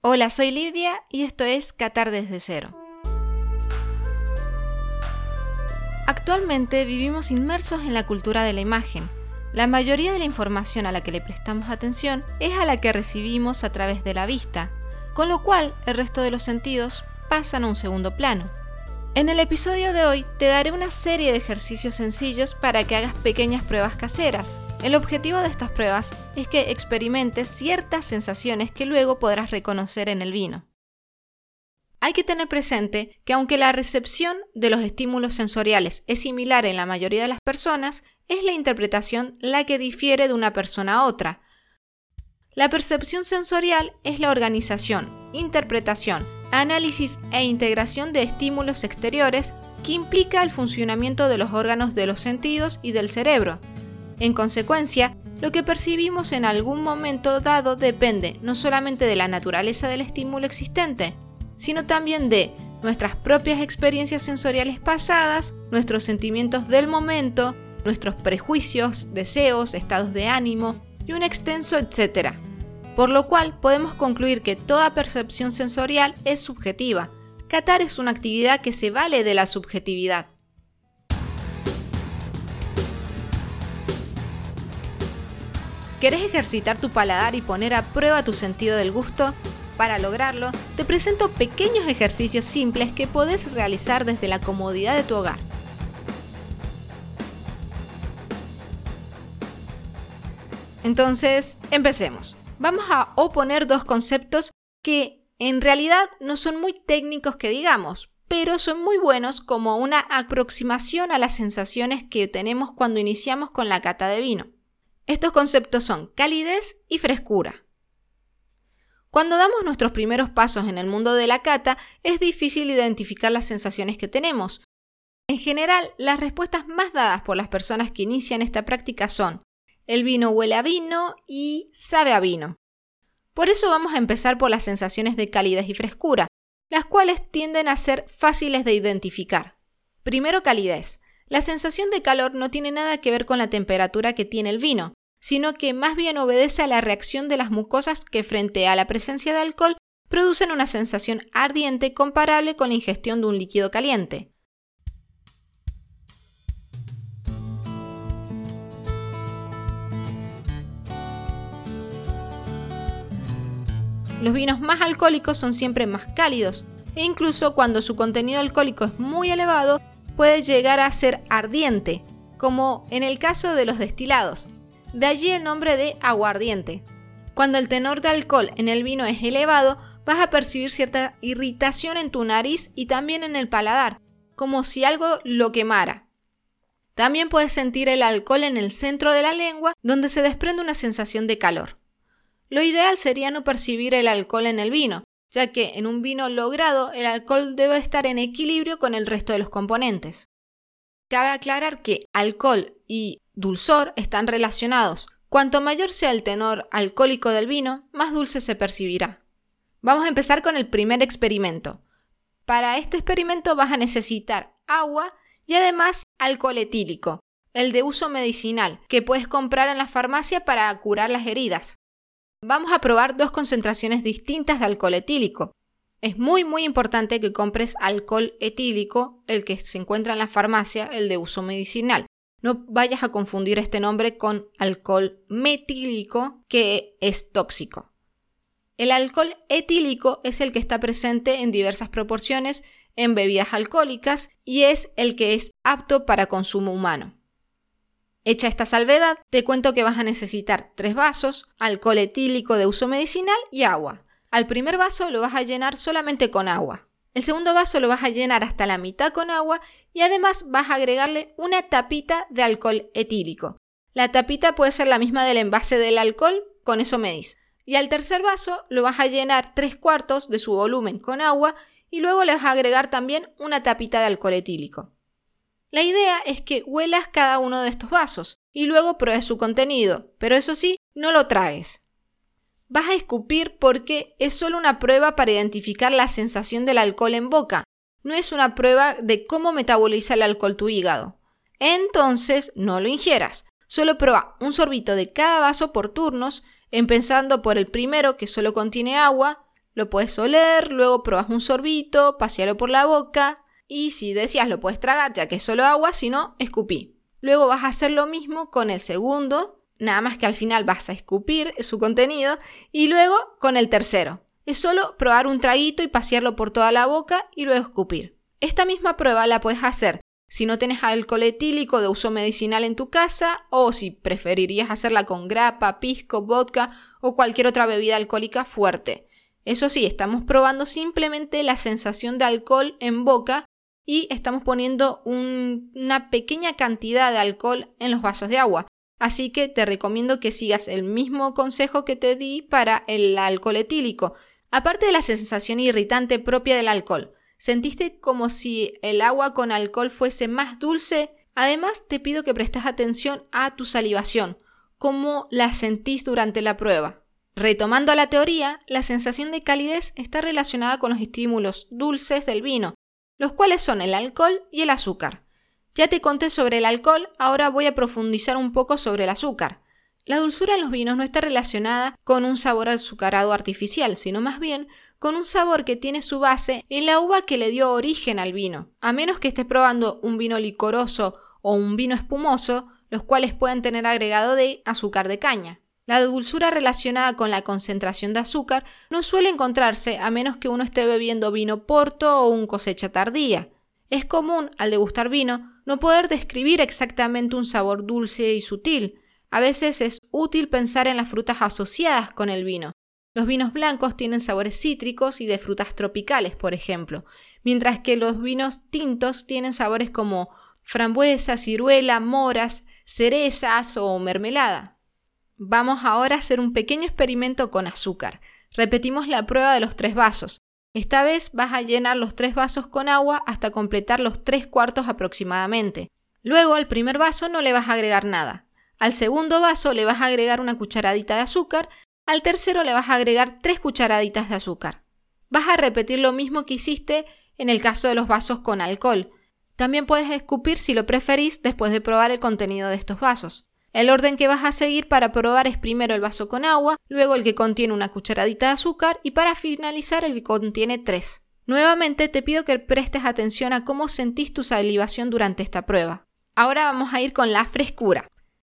Hola, soy Lidia y esto es Catar desde cero. Actualmente vivimos inmersos en la cultura de la imagen. La mayoría de la información a la que le prestamos atención es a la que recibimos a través de la vista, con lo cual el resto de los sentidos pasan a un segundo plano. En el episodio de hoy te daré una serie de ejercicios sencillos para que hagas pequeñas pruebas caseras. El objetivo de estas pruebas es que experimentes ciertas sensaciones que luego podrás reconocer en el vino. Hay que tener presente que aunque la recepción de los estímulos sensoriales es similar en la mayoría de las personas, es la interpretación la que difiere de una persona a otra. La percepción sensorial es la organización, interpretación, análisis e integración de estímulos exteriores que implica el funcionamiento de los órganos de los sentidos y del cerebro. En consecuencia, lo que percibimos en algún momento dado depende no solamente de la naturaleza del estímulo existente, sino también de nuestras propias experiencias sensoriales pasadas, nuestros sentimientos del momento, nuestros prejuicios, deseos, estados de ánimo y un extenso etcétera. Por lo cual podemos concluir que toda percepción sensorial es subjetiva. Catar es una actividad que se vale de la subjetividad. ¿Querés ejercitar tu paladar y poner a prueba tu sentido del gusto? Para lograrlo, te presento pequeños ejercicios simples que podés realizar desde la comodidad de tu hogar. Entonces, empecemos. Vamos a oponer dos conceptos que en realidad no son muy técnicos que digamos, pero son muy buenos como una aproximación a las sensaciones que tenemos cuando iniciamos con la cata de vino. Estos conceptos son calidez y frescura. Cuando damos nuestros primeros pasos en el mundo de la cata, es difícil identificar las sensaciones que tenemos. En general, las respuestas más dadas por las personas que inician esta práctica son: el vino huele a vino y sabe a vino. Por eso vamos a empezar por las sensaciones de calidez y frescura, las cuales tienden a ser fáciles de identificar. Primero, calidez. La sensación de calor no tiene nada que ver con la temperatura que tiene el vino, sino que más bien obedece a la reacción de las mucosas que frente a la presencia de alcohol producen una sensación ardiente comparable con la ingestión de un líquido caliente. Los vinos más alcohólicos son siempre más cálidos, e incluso cuando su contenido alcohólico es muy elevado, puede llegar a ser ardiente, como en el caso de los destilados. De allí el nombre de aguardiente. Cuando el tenor de alcohol en el vino es elevado, vas a percibir cierta irritación en tu nariz y también en el paladar, como si algo lo quemara. También puedes sentir el alcohol en el centro de la lengua, donde se desprende una sensación de calor. Lo ideal sería no percibir el alcohol en el vino, ya que en un vino logrado el alcohol debe estar en equilibrio con el resto de los componentes. Cabe aclarar que alcohol y dulzor están relacionados. Cuanto mayor sea el tenor alcohólico del vino, más dulce se percibirá. Vamos a empezar con el primer experimento. Para este experimento vas a necesitar agua y además alcohol etílico, el de uso medicinal, que puedes comprar en la farmacia para curar las heridas. Vamos a probar dos concentraciones distintas de alcohol etílico. Es muy importante que compres alcohol etílico, el que se encuentra en la farmacia, el de uso medicinal. No vayas a confundir este nombre con alcohol metílico, que es tóxico. El alcohol etílico es el que está presente en diversas proporciones en bebidas alcohólicas y es el que es apto para consumo humano. Hecha esta salvedad, te cuento que vas a necesitar 3 vasos, alcohol etílico de uso medicinal y agua. Al primer vaso lo vas a llenar solamente con agua. El segundo vaso lo vas a llenar hasta la mitad con agua y además vas a agregarle una tapita de alcohol etílico. La tapita puede ser la misma del envase del alcohol, con eso medís. Y al tercer vaso lo vas a llenar 3/4 de su volumen con agua y luego le vas a agregar también una tapita de alcohol etílico. La idea es que huelas cada uno de estos vasos y luego pruebes su contenido, pero eso sí, no lo tragues. Vas a escupir porque es solo una prueba para identificar la sensación del alcohol en boca, no es una prueba de cómo metaboliza el alcohol tu hígado. Entonces, no lo ingieras, solo prueba un sorbito de cada vaso por turnos, empezando por el primero que solo contiene agua, lo puedes oler, luego probas un sorbito, pasealo por la boca y si deseas lo puedes tragar ya que es solo agua, si no, escupí. Luego vas a hacer lo mismo con el segundo, nada más que al final vas a escupir su contenido y luego con el tercero. Es solo probar un traguito y pasearlo por toda la boca y luego escupir. Esta misma prueba la puedes hacer si no tienes alcohol etílico de uso medicinal en tu casa o si preferirías hacerla con grappa, pisco, vodka o cualquier otra bebida alcohólica fuerte. Eso sí, estamos probando simplemente la sensación de alcohol en boca y estamos poniendo una pequeña cantidad de alcohol en los vasos de agua. Así que te recomiendo que sigas el mismo consejo que te di para el alcohol etílico. Aparte de la sensación irritante propia del alcohol, ¿sentiste como si el agua con alcohol fuese más dulce? Además, te pido que prestes atención a tu salivación, cómo la sentís durante la prueba. Retomando la teoría, la sensación de calidez está relacionada con los estímulos dulces del vino, los cuales son el alcohol y el azúcar. Ya te conté sobre el alcohol, ahora voy a profundizar un poco sobre el azúcar. La dulzura en los vinos no está relacionada con un sabor azucarado artificial, sino más bien con un sabor que tiene su base en la uva que le dio origen al vino. A menos que estés probando un vino licoroso o un vino espumoso, los cuales pueden tener agregado de azúcar de caña. La dulzura relacionada con la concentración de azúcar no suele encontrarse a menos que uno esté bebiendo vino porto o un cosecha tardía. Es común, al degustar vino, no poder describir exactamente un sabor dulce y sutil. A veces es útil pensar en las frutas asociadas con el vino. Los vinos blancos tienen sabores cítricos y de frutas tropicales, por ejemplo, mientras que los vinos tintos tienen sabores como frambuesa, ciruela, moras, cerezas o mermelada. Vamos ahora a hacer un pequeño experimento con azúcar. Repetimos la prueba de los 3 vasos. Esta vez vas a llenar los 3 vasos con agua hasta completar los 3/4 aproximadamente. Luego al primer vaso no le vas a agregar nada. Al segundo vaso le vas a agregar una cucharadita de azúcar. Al tercero le vas a agregar 3 cucharaditas de azúcar. Vas a repetir lo mismo que hiciste en el caso de los vasos con alcohol. También puedes escupir si lo preferís después de probar el contenido de estos vasos. El orden que vas a seguir para probar es primero el vaso con agua, luego el que contiene una cucharadita de azúcar y para finalizar el que contiene 3. Nuevamente te pido que prestes atención a cómo sentís tu salivación durante esta prueba. Ahora vamos a ir con la frescura.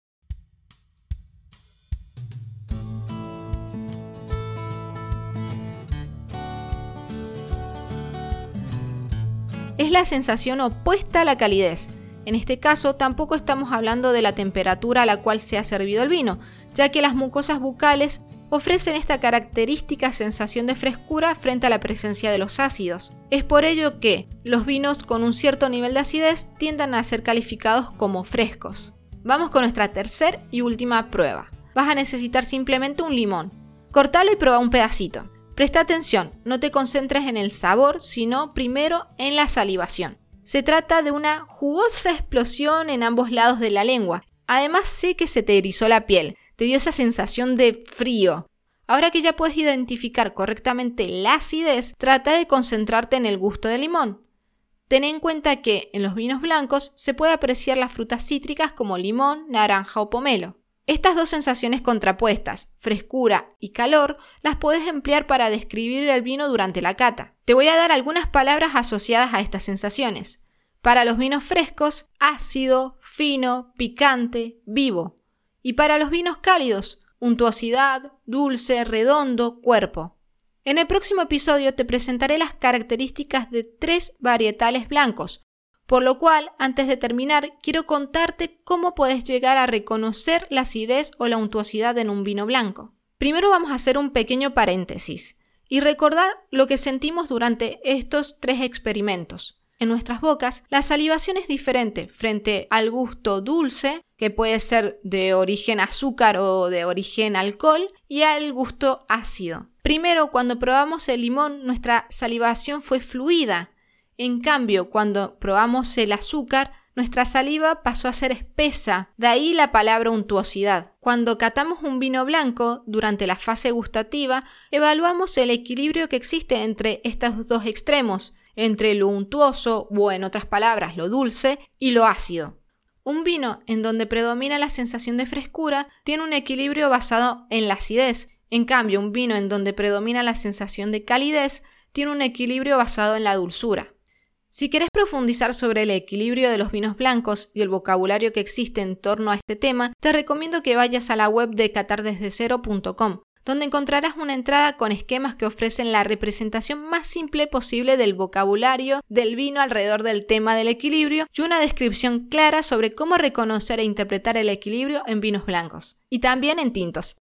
Es la sensación opuesta a la calidez. En este caso, tampoco estamos hablando de la temperatura a la cual se ha servido el vino, ya que las mucosas bucales ofrecen esta característica sensación de frescura frente a la presencia de los ácidos. Es por ello que los vinos con un cierto nivel de acidez tienden a ser calificados como frescos. Vamos con nuestra tercera y última prueba. Vas a necesitar simplemente un limón. Cortalo y prueba un pedacito. Presta atención, no te concentres en el sabor, sino primero en la salivación. Se trata de una jugosa explosión en ambos lados de la lengua. Además sé que se te erizó la piel, te dio esa sensación de frío. Ahora que ya puedes identificar correctamente la acidez, trata de concentrarte en el gusto del limón. Ten en cuenta que en los vinos blancos se puede apreciar las frutas cítricas como limón, naranja o pomelo. Estas dos sensaciones contrapuestas, frescura y calor, las puedes emplear para describir el vino durante la cata. Te voy a dar algunas palabras asociadas a estas sensaciones. Para los vinos frescos, ácido, fino, picante, vivo. Y para los vinos cálidos, untuosidad, dulce, redondo, cuerpo. En el próximo episodio te presentaré las características de 3 varietales blancos, por lo cual, antes de terminar, quiero contarte cómo puedes llegar a reconocer la acidez o la untuosidad en un vino blanco. Primero vamos a hacer un pequeño paréntesis y recordar lo que sentimos durante estos 3 experimentos. En nuestras bocas, la salivación es diferente frente al gusto dulce, que puede ser de origen azúcar o de origen alcohol, y al gusto ácido. Primero, cuando probamos el limón, nuestra salivación fue fluida. En cambio, cuando probamos el azúcar, nuestra saliva pasó a ser espesa, de ahí la palabra untuosidad. Cuando catamos un vino blanco, durante la fase gustativa, evaluamos el equilibrio que existe entre estos dos extremos, entre lo untuoso, o en otras palabras, lo dulce, y lo ácido. Un vino en donde predomina la sensación de frescura tiene un equilibrio basado en la acidez. En cambio, un vino en donde predomina la sensación de calidez tiene un equilibrio basado en la dulzura. Si querés profundizar sobre el equilibrio de los vinos blancos y el vocabulario que existe en torno a este tema, te recomiendo que vayas a la web de catardesdecero.com, donde encontrarás una entrada con esquemas que ofrecen la representación más simple posible del vocabulario del vino alrededor del tema del equilibrio y una descripción clara sobre cómo reconocer e interpretar el equilibrio en vinos blancos y también en tintos.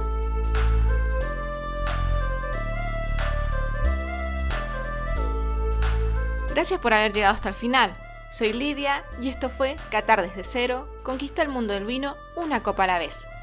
Gracias por haber llegado hasta el final. Soy Lidia y esto fue Catar desde cero, conquista el mundo del vino una copa a la vez.